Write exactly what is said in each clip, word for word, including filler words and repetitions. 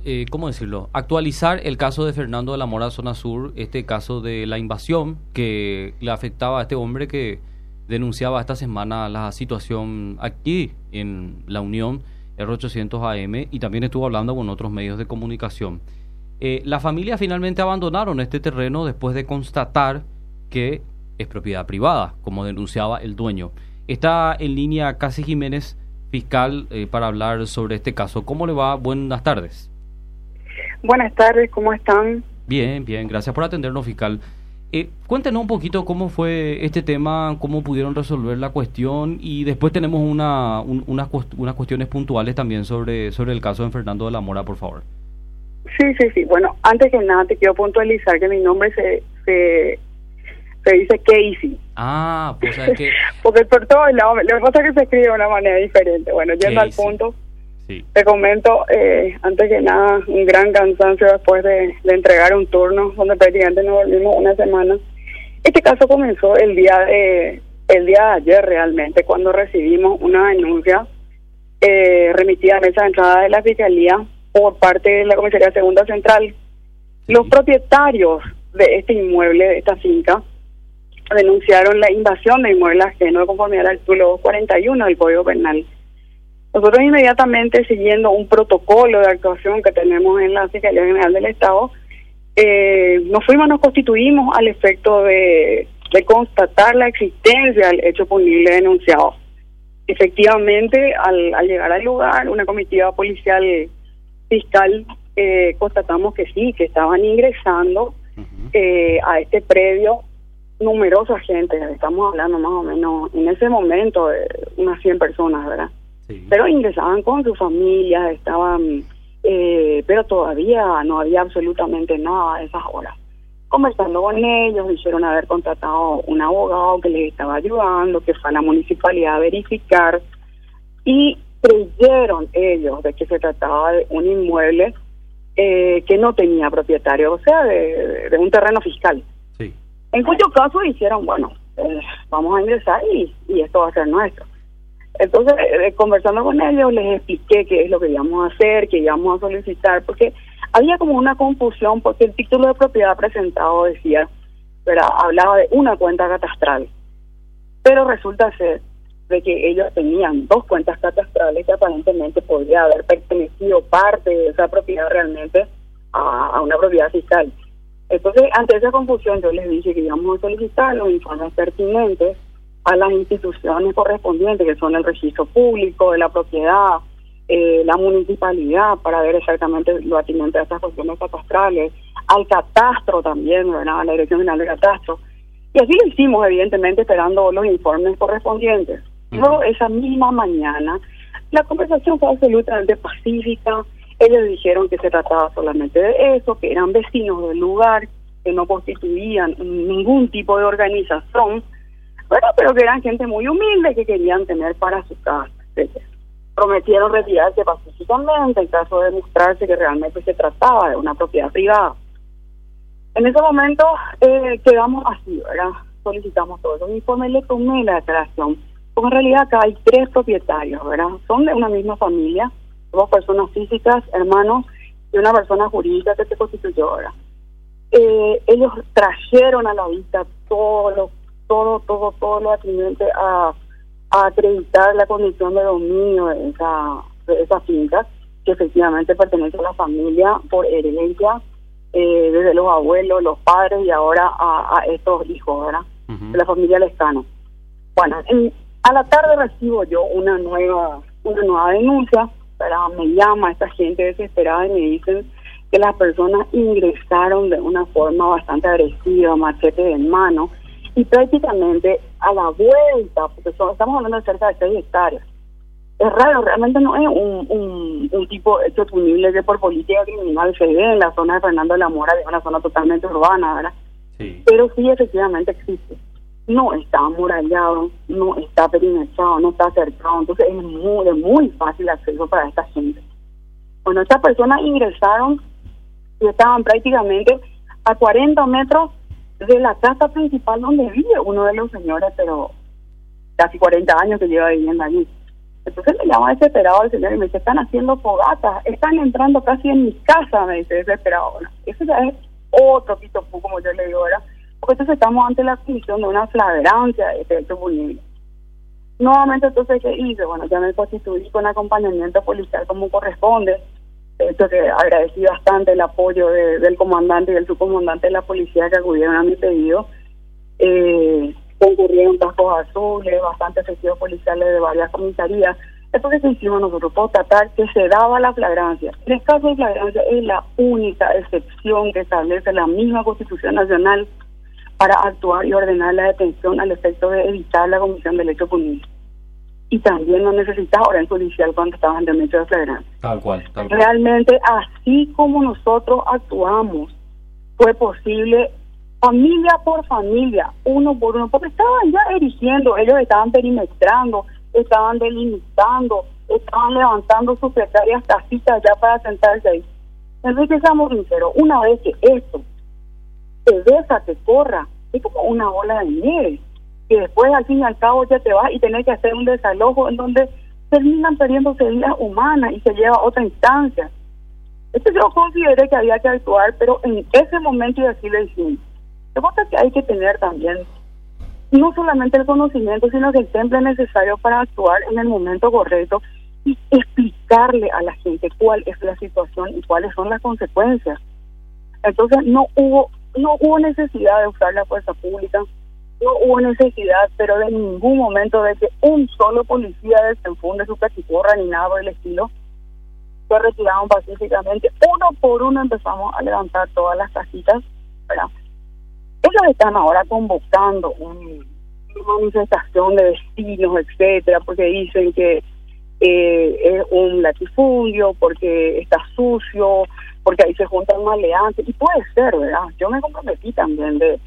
eh, ¿cómo decirlo? Actualizar el caso de Fernando de la Mora, zona sur, este caso de la invasión que le afectaba a este hombre que denunciaba esta semana la situación aquí en la Unión R ochocientos A M y también estuvo hablando con otros medios de comunicación. Eh, la familia finalmente abandonaron este terreno después de constatar que es propiedad privada, como denunciaba el dueño. Está en línea Casi Jiménez, fiscal, eh, para hablar sobre este caso. ¿Cómo le va? Buenas tardes. Buenas tardes, ¿cómo están? Bien, bien, gracias por atendernos, fiscal. Eh, cuéntenos un poquito cómo fue este tema, cómo pudieron resolver la cuestión y después tenemos una, un, unas, unas cuestiones puntuales también sobre, sobre el caso de Fernando de la Mora, por favor. Sí, sí, sí. Bueno, antes que nada te quiero puntualizar que mi nombre se se, se dice Casey. Ah, pues es que... Porque por todos lados, lo que pasa es que se escribe de una manera diferente. Bueno, yendo al punto, sí. Te comento, eh, antes que nada, un gran cansancio después de, de entregar un turno donde prácticamente nos volvimos una semana. Este caso comenzó el día de el día de ayer realmente, cuando recibimos una denuncia eh, remitida a mesa de entrada de la Fiscalía por parte de la Comisaría Segunda Central. Los propietarios de este inmueble, de esta finca, denunciaron la invasión de inmuebles ajenos de conformidad al artículo doscientos cuarenta y uno del Código Penal. Nosotros inmediatamente, siguiendo un protocolo de actuación que tenemos en la Fiscalía General del Estado, eh, nos fuimos, nos constituimos al efecto de, de constatar la existencia del hecho punible denunciado. Efectivamente, al, al llegar al lugar, una comitiva policial fiscal, eh, constatamos que sí, que estaban ingresando uh-huh. eh, a este predio numerosa gente, estamos hablando más o menos en ese momento de unas cien personas, ¿verdad? Sí. Pero ingresaban con sus familias, estaban, eh, pero todavía no había absolutamente nada a esas horas. Conversando con ellos, dijeron haber contratado un abogado que les estaba ayudando, que fue a la municipalidad a verificar, y creyeron ellos de que se trataba de un inmueble eh, que no tenía propietario, o sea, de, de un terreno fiscal. Sí. En cuyo caso dijeron, bueno, eh, vamos a ingresar y, y esto va a ser nuestro. Entonces, eh, conversando con ellos, les expliqué qué es lo que íbamos a hacer, qué íbamos a solicitar, porque había como una confusión, porque el título de propiedad presentado decía, pero hablaba de una cuenta catastral, pero resulta ser de que ellos tenían dos cuentas catastrales que aparentemente podría haber pertenecido parte de esa propiedad realmente a, a una propiedad fiscal. Entonces, ante esa confusión, yo les dije que íbamos a solicitar los informes pertinentes a las instituciones correspondientes, que son el registro público de la propiedad, eh, la municipalidad, para ver exactamente lo atinente a esas cuestiones catastrales, al catastro también, ¿verdad?, a la Dirección General de Catastro. Y así lo hicimos, evidentemente, esperando los informes correspondientes. Uh-huh. Luego, esa misma mañana, la conversación fue absolutamente pacífica. Ellos dijeron que se trataba solamente de eso, que eran vecinos del lugar, que no constituían ningún tipo de organización, bueno, pero que eran gente muy humilde que querían tener para su casa. Prometieron retirarse pacíficamente en caso de demostrarse que realmente se trataba de una propiedad privada. En ese momento eh, quedamos así, ¿verdad? Solicitamos todo eso. Un informe le tomé la declaración, porque en realidad acá hay tres propietarios, ¿verdad? Son de una misma familia, dos personas físicas, hermanos, y una persona jurídica que se constituyó, ¿verdad? Eh, ellos trajeron a la vista todo lo todo, todo, todo lo atinente a, a acreditar la condición de dominio de esa, de esa finca, que efectivamente pertenece a la familia por herencia, eh, desde los abuelos, los padres y ahora a, a estos hijos, ¿verdad? Uh-huh. De la familia Lescano. Bueno, en, a la tarde recibo yo una nueva, una nueva denuncia, ¿verdad? Me llama esta gente desesperada y me dicen que las personas ingresaron de una forma bastante agresiva, machete en mano, y prácticamente a la vuelta, porque son, estamos hablando de cerca de seis hectáreas. Es raro, realmente no es un, un, un tipo hecho punible que por política criminal se ve en la zona de Fernando de la Mora, que es una zona totalmente urbana, ¿verdad? Sí. Pero sí, efectivamente existe. No está amurallado, no está perimetrado, no está cercado, entonces es muy, de muy fácil acceso para esta gente. Bueno, estas personas ingresaron y estaban prácticamente a cuarenta metros de la casa principal donde vive uno de los señores, pero casi cuarenta años que lleva viviendo allí. Entonces me llama desesperado el señor y me dice, están haciendo fogatas, están entrando casi en mi casa, me dice desesperado. Bueno, eso ya es otro pitopú, como yo le digo, ¿verdad? Porque entonces estamos ante la comisión de una flagrancia de este hecho punible. Nuevamente, entonces, ¿qué hice? Bueno, ya me constituí con acompañamiento policial como corresponde. De hecho, que agradecí bastante el apoyo de, del comandante y del subcomandante de la policía que acudieron a mi pedido. Eh, concurrieron cascos azules, bastante efectivos policiales de varias comisarías. Entonces, ¿qué hicimos nosotros? Por tratar que se daba la flagrancia. En el caso de flagrancia es la única excepción que establece la misma Constitución Nacional para actuar y ordenar la detención al efecto de evitar la comisión del hecho punible. Y también no necesitas orden judicial cuando estaban en derecho de flagrancia. Tal cual, tal cual. Realmente, así como nosotros actuamos, fue posible familia por familia, uno por uno, porque estaban ya erigiendo, ellos estaban perimetrando, estaban delimitando, estaban levantando sus precarias casitas ya para sentarse ahí. Entonces, seamos sinceros, una vez que esto te deja, te corra, es como una bola de nieve, que después al fin y al cabo ya te vas y tenés que hacer un desalojo en donde terminan perdiéndose vidas humanas y se lleva a otra instancia. Entonces yo consideré que había que actuar, pero en ese momento y así lo hicimos. Lo que pasa es que hay que tener también no solamente el conocimiento, sino que el temple necesario para actuar en el momento correcto y explicarle a la gente cuál es la situación y cuáles son las consecuencias. Entonces no hubo no hubo necesidad de usar la fuerza pública, no hubo necesidad, pero de ningún momento de que un solo policía desenfunde su cachiporra ni nada por el estilo. Se retiraron pacíficamente. Uno por uno empezamos a levantar todas las casitas, ¿verdad? Ellos están ahora convocando un, una manifestación de vecinos, etcétera, porque dicen que eh, es un latifundio, porque está sucio, porque ahí se juntan maleantes, y puede ser, ¿verdad? Yo me comprometí también de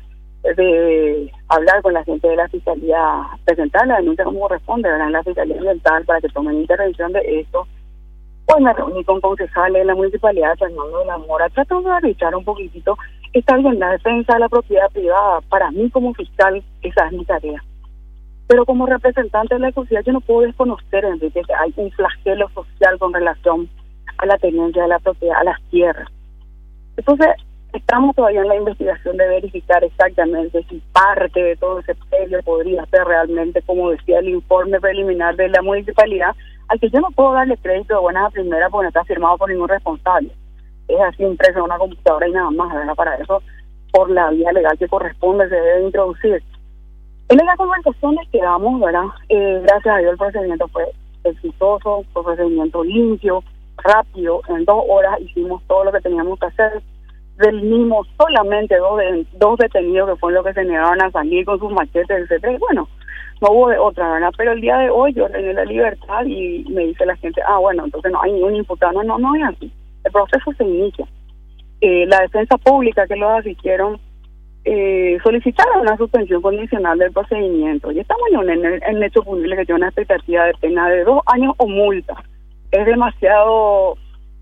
de hablar con la gente de la Fiscalía, presentar la denuncia como corresponde, ¿verdad? En la Fiscalía Ambiental para que tomen intervención de esto. Pues me reuní con concejales de la Municipalidad de Fernando de la Mora, trato de arbitrar un poquitito. Está bien, la defensa de la propiedad privada, para mí como fiscal, esa es mi tarea. Pero como representante de la sociedad, yo no puedo desconocer, Enrique, que hay un flagelo social con relación a la tenencia de la propiedad, a las tierras. Entonces, estamos todavía en la investigación de verificar exactamente si parte de todo ese predio podría ser realmente, como decía el informe preliminar de la municipalidad, al que yo no puedo darle crédito de buenas a primeras porque no está firmado por ningún responsable. Es así impreso en una computadora y nada más, ¿verdad? Para eso, por la vía legal que corresponde, se debe introducir. En las conversaciones que damos, ¿verdad? Eh, gracias a Dios el procedimiento fue exitoso, fue un procedimiento limpio, rápido. En dos horas hicimos todo lo que teníamos que hacer. Venimos solamente dos, de, dos detenidos que fue lo que se negaron a salir con sus machetes, etcétera. Y bueno, no hubo de otra, ¿verdad? Pero el día de hoy yo rené la libertad y me dice la gente, ah, bueno, entonces no hay ningún imputado. No, no, no es así. El proceso se inicia. Eh, la defensa pública que lo asistieron eh, solicitaron una suspensión condicional del procedimiento. Y estamos en el, en el hecho punible que tiene una expectativa de pena de dos años o multa. Es demasiado...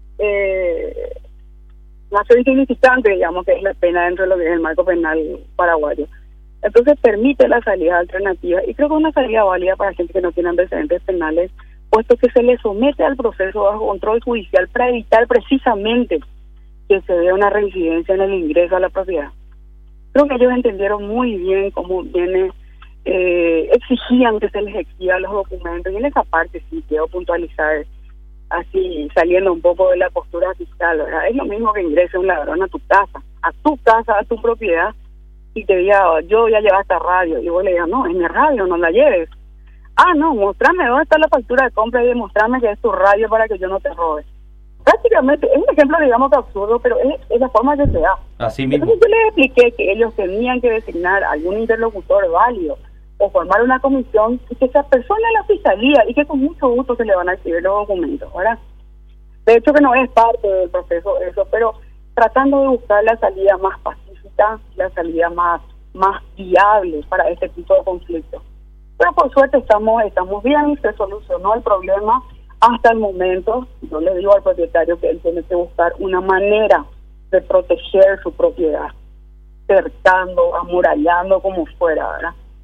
Eh, más insignificante, digamos, que es la pena dentro de lo que es el marco penal paraguayo. Entonces permite la salida alternativa y creo que es una salida válida para gente que no tiene antecedentes penales, puesto que se le somete al proceso bajo control judicial para evitar precisamente que se dé una reincidencia en el ingreso a la propiedad. Creo que ellos entendieron muy bien cómo viene, eh, exigían que se les exhiban los documentos, y en esa parte sí quiero puntualizar, así saliendo un poco de la postura fiscal, ¿verdad? Es lo mismo que ingrese un ladrón a tu casa, a tu casa, a tu propiedad, y te diga, yo voy a llevar esta radio, y vos le digas, no, es mi radio, no la lleves. Ah, no, mostrame dónde está la factura de compra y demostrame que es tu radio para que yo no te robe. Prácticamente, es un ejemplo, digamos, absurdo, pero es, es la forma que se da. Así mismo. Entonces yo les expliqué que ellos tenían que designar algún interlocutor válido, o formar una comisión y que se apersone a la fiscalía y que con mucho gusto se le van a exhibir los documentos, ¿verdad? De hecho que no es parte del proceso eso, pero tratando de buscar la salida más pacífica, la salida más más viable para este tipo de conflictos. Pero por suerte estamos estamos bien y se solucionó el problema hasta el momento. Yo le digo al propietario que él tiene que buscar una manera de proteger su propiedad, cercando, amurallando, como fuera, ¿verdad?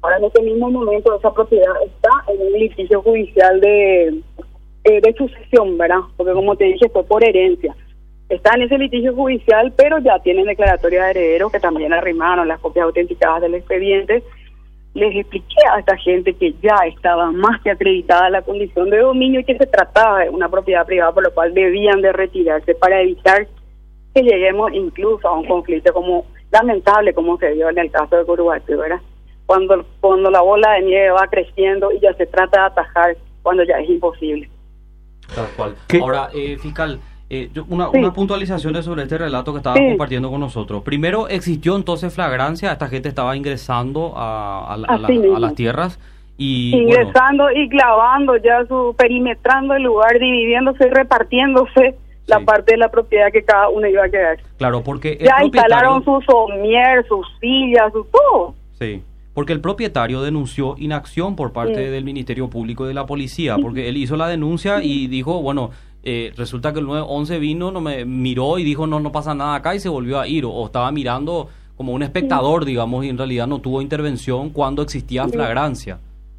Ahora, en ese mismo momento, esa propiedad está en un litigio judicial de, eh, de sucesión, ¿verdad? Porque como te dije, fue por herencia. Está en ese litigio judicial, pero ya tienen declaratoria de herederos que también arrimaron las copias autenticadas del expediente. Les expliqué a esta gente que ya estaba más que acreditada la condición de dominio y que se trataba de una propiedad privada, por lo cual debían de retirarse para evitar que lleguemos incluso a un conflicto como lamentable como se dio en el caso de Curuguaty, ¿verdad? Cuando, cuando la bola de nieve va creciendo y ya se trata de atajar cuando ya es imposible. Tal cual. ¿Qué? Ahora, eh, fiscal, eh, yo- una, Sí. una puntualización sobre este relato que estaba Sí. compartiendo con nosotros. Primero, existió entonces flagrancia, esta gente estaba ingresando a, a la- a la- Así mismo. a las tierras y bueno, Ingresando y clavando ya su, perimetrando el lugar, dividiéndose y repartiéndose la Sí. parte de la propiedad que cada uno iba a quedar. claro, porque el Ya propietario- instalaron su somier, sus sillas, su todo. Sí, porque el propietario denunció inacción por parte Sí. del Ministerio Público y de la Policía, porque él hizo la denuncia y dijo, bueno, eh, resulta que el nueve once vino, no me miró y dijo, no, no pasa nada acá y se volvió a ir, o, o estaba mirando como un espectador, digamos, y en realidad no tuvo intervención cuando existía Sí. flagrancia.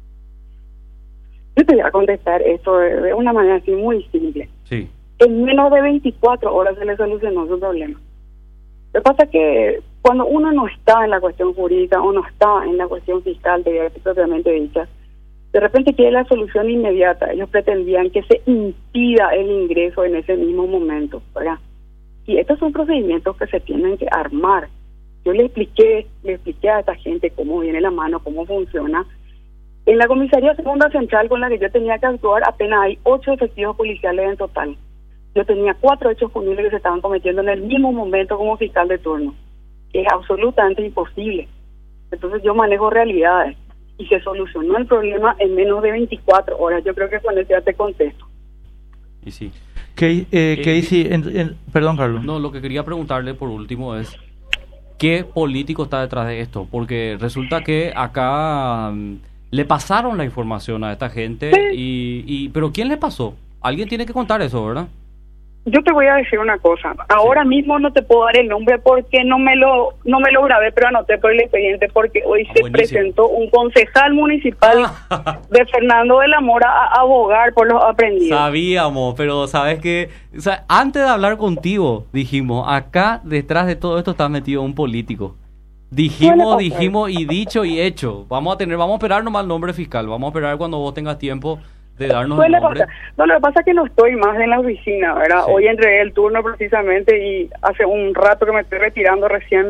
Yo te voy a contestar esto de, de una manera así muy simple. Sí, En menos de veinticuatro horas se le solucionó su problema. Lo que pasa es que cuando uno no está en la cuestión jurídica o no está en la cuestión fiscal de propiamente dicha, de repente quiere la solución inmediata. Ellos pretendían que se impida el ingreso en ese mismo momento, ¿verdad? Y estos son procedimientos que se tienen que armar. Yo le expliqué, le expliqué a esta gente cómo viene la mano, cómo funciona. En la comisaría segunda central con la que yo tenía que actuar, apenas hay ocho efectivos policiales en total. Yo tenía cuatro hechos punibles que se estaban cometiendo en el mismo momento como fiscal de turno. Es absolutamente imposible. Entonces yo manejo realidades y se solucionó el problema en menos de veinticuatro horas. Yo creo que con eso ya te contesto. y sí. ¿Qué, eh, qué dice- en- en- perdón, Carlos. No, lo que quería preguntarle por último es, ¿qué político está detrás de esto? Porque resulta que acá mm, le pasaron la información a esta gente, Sí. y, y pero ¿quién le pasó? Alguien tiene que contar eso, ¿verdad? Yo te voy a decir una cosa. Ahora mismo no te puedo dar el nombre porque no me lo no me lo grabé, pero anoté por el expediente porque hoy Ah, se buenísimo. presentó un concejal municipal de Fernando de la Mora a abogar por los aprendidos. Sabíamos, pero sabes que, o sea, antes de hablar contigo, dijimos, acá detrás de todo esto está metido un político. Suele Dijimos, pasar. dijimos y dicho y hecho. Vamos a tener, vamos a esperar nomás el nombre fiscal. Vamos a esperar cuando vos tengas tiempo de darnos el Suele nombre. pasar. No, lo que pasa es que no estoy más en la oficina, ¿verdad? Sí. Hoy entregué el turno precisamente y hace un rato que me estoy retirando recién.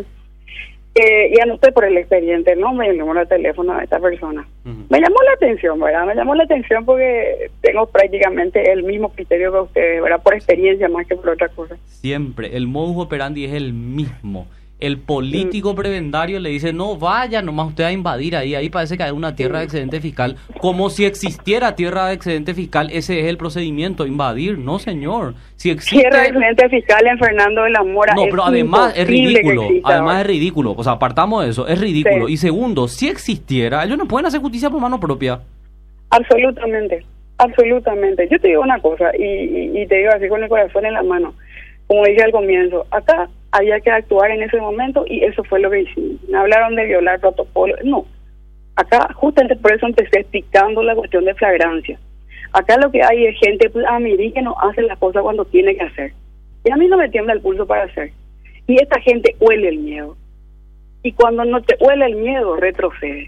Eh, y anoté por el expediente, ¿no? Me el número de teléfono de esta persona. Ujú. Me llamó la atención, ¿verdad? Me llamó la atención porque tengo prácticamente el mismo criterio que ustedes, ¿verdad? Por experiencia más que por otra cosa. Siempre, el modus operandi es el mismo. El político prebendario le dice, no vaya nomás usted a invadir ahí, ahí parece que hay una tierra de excedente fiscal, como si existiera tierra de excedente fiscal. Ese es el procedimiento, invadir, no señor. Si existe... Tierra de excedente fiscal en Fernando de la Mora. No, es pero además es imposible que ridículo, exista además ahora. es ridículo, o sea, apartamos de eso, es ridículo. Sí. Y segundo, si existiera, ellos no pueden hacer justicia por mano propia. Absolutamente, absolutamente. Yo te digo una cosa y, y, y te digo así con el corazón en la mano. Como dije al comienzo, acá había que actuar en ese momento y eso fue lo que hicimos. Me hablaron de violar protocolo. No, acá justamente por eso empecé explicando la cuestión de flagrancia. Acá lo que hay es gente, pues, a mí que no hace las cosas cuando tiene que hacer. Y a mí no me tiembla el pulso para hacer. Y esta gente huele el miedo. Y cuando no te huele el miedo, retrocede.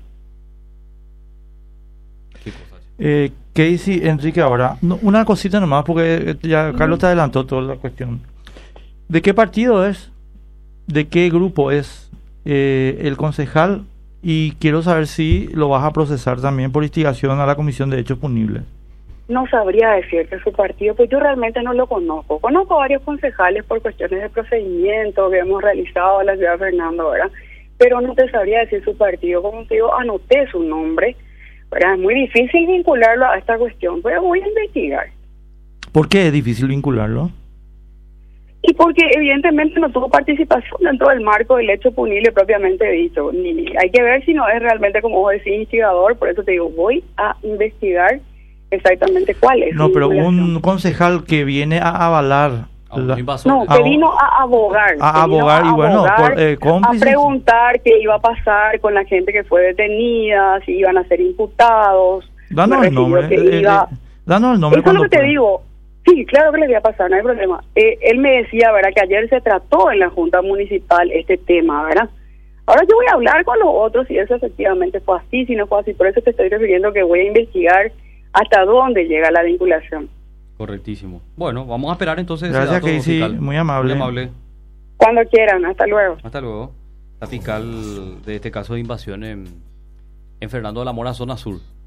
¿Qué cosa? Eh, ¿Qué dice Enrique ahora? No, una cosita nomás, porque ya Carlos te adelantó toda la cuestión. ¿De qué partido es? ¿De qué grupo es eh, el concejal? Y quiero saber si lo vas a procesar también por instigación a la Comisión de Hechos Punibles. No sabría decirte su partido, pues yo realmente no lo conozco. Conozco varios concejales por cuestiones de procedimiento que hemos realizado en la ciudad de Fernando, ¿verdad? Pero no te sabría decir su partido. Como te digo, anoté su nombre, ¿verdad? Es muy difícil vincularlo a esta cuestión, pero voy a investigar. ¿Por qué es difícil vincularlo? Y porque evidentemente no tuvo participación dentro del marco del hecho punible propiamente dicho. Ni, hay que ver si no es realmente, como vos decís, instigador. Por eso te digo, voy a investigar exactamente cuál es. No, su pero vinculación. un concejal que viene a avalar A un La- invasor. No, Ah, que vino a abogar. a que vino abogar y bueno, abogar, por, eh, a cómplices. preguntar qué iba a pasar con la gente que fue detenida, si iban a ser imputados. Danos Me el refirió nombre. que eh, iba- eh, danos el nombre. Eso es lo cuando que te pueda. digo. Sí, claro que le voy a pasar, no hay problema. Eh, él me decía, ¿verdad?, que ayer se trató en la Junta Municipal este tema, ¿verdad? Ahora yo voy a hablar con los otros si eso efectivamente fue así, si no fue así. Por eso te estoy refiriendo que voy a investigar hasta dónde llega la vinculación. Correctísimo. Bueno, vamos a esperar entonces. ese Gracias, dato, Casey. fiscal. Muy amable. Muy amable. Cuando quieran, hasta luego. Hasta luego. La fiscal de este caso de invasión en, en Fernando de la Mora, zona sur.